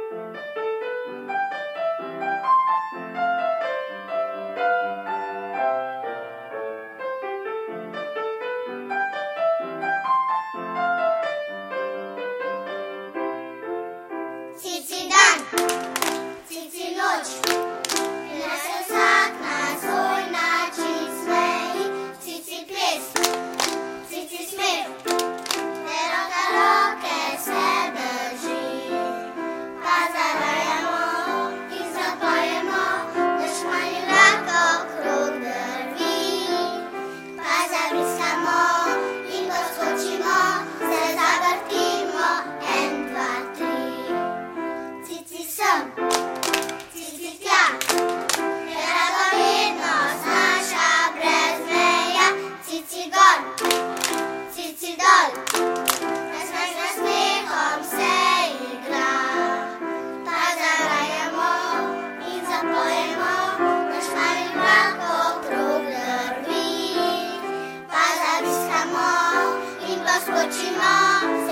Cici dan, cici noč, prinese vsak na svoj način smeji. Cici ples, cici smeh, te roka roke se drži. Pa zarajamo in zapojemo, da šmali vrag okrog drvi. Pa zabriskamo in poskočimo, se zavrtimo, 1, 2, 3. Cici sem, cici tja, je radovednost naša brez meja. Cici gor, cici dol, nasmeh za smehom se igra. Pa zarajamo in zapojemo, naš mali vrag okrog drvi. Pa zaviskamo in poskočimo.